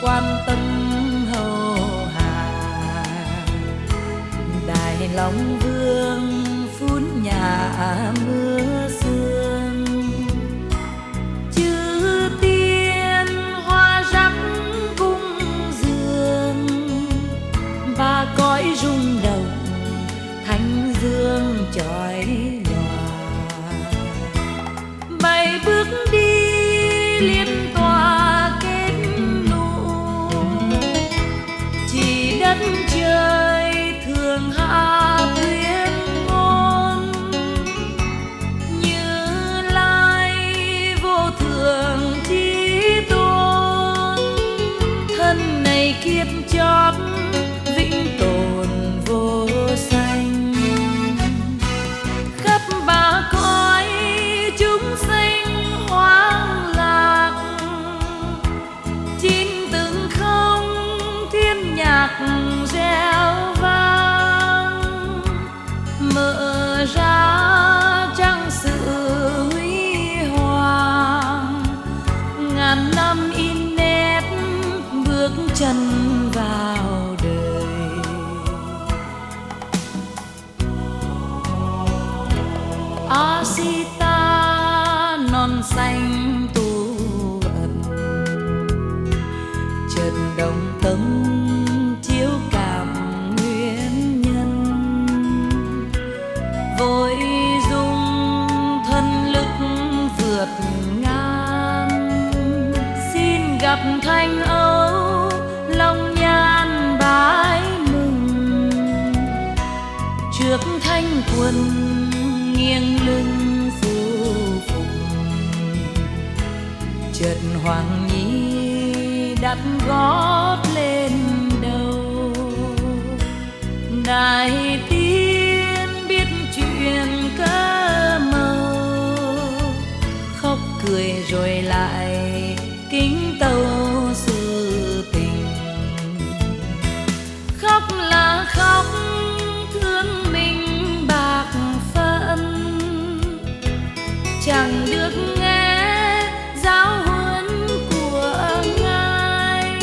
quan tâm hầu hạ. Đài Long Vương phun nhà mưa sương, chư tiên hoa rắc cung dương, ba cõi rung động thánh dương chói lòa. Bảy bước đi liên tòa kết nụ, chỉ đất trời thường hạ tuyên ngôn. Như Lai vô thượng chí tôn, thân này kiếp chót vĩnh tồn vô sanh. Khắp ba cõi chúng sanh hoang lạc, chín từng không thiên nhạc reo vang. Mở ra trang sự huy hoàng, ngàn năm in nét bước chân vào đời. Asita non xanh tu ẩn, trần đồng tâm chiếu cảm nguyên nhân. Vội dung thân lực vượt ngang, xin gặp thanh âu long nhan bái mừng. Trước thanh quân nghiêng lưng phù phụng, chợt Hoàng Nhi đặt gót lên đầu. Đại tiên biết chuyện cơ màu, khóc cười rồi lại kính tâu sự tình. Khóc là khóc thương mình bạc phận, chẳng được nghe giáo huấn của ngài.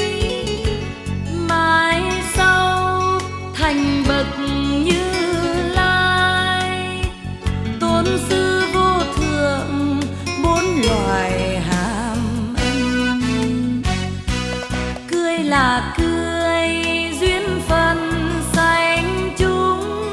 Mai sau thành bậc Như Lai, tôn sư vô thượng bốn loài hàm ân. Cười là cười duyên phần sanh chúng,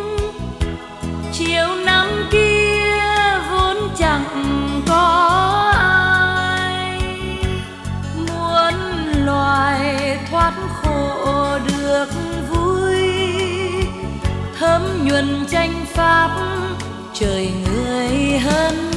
chiều năm kia vốn chẳng có ai. Muốn loài thoát khổ được vui, thấm nhuần chánh pháp trời người hơn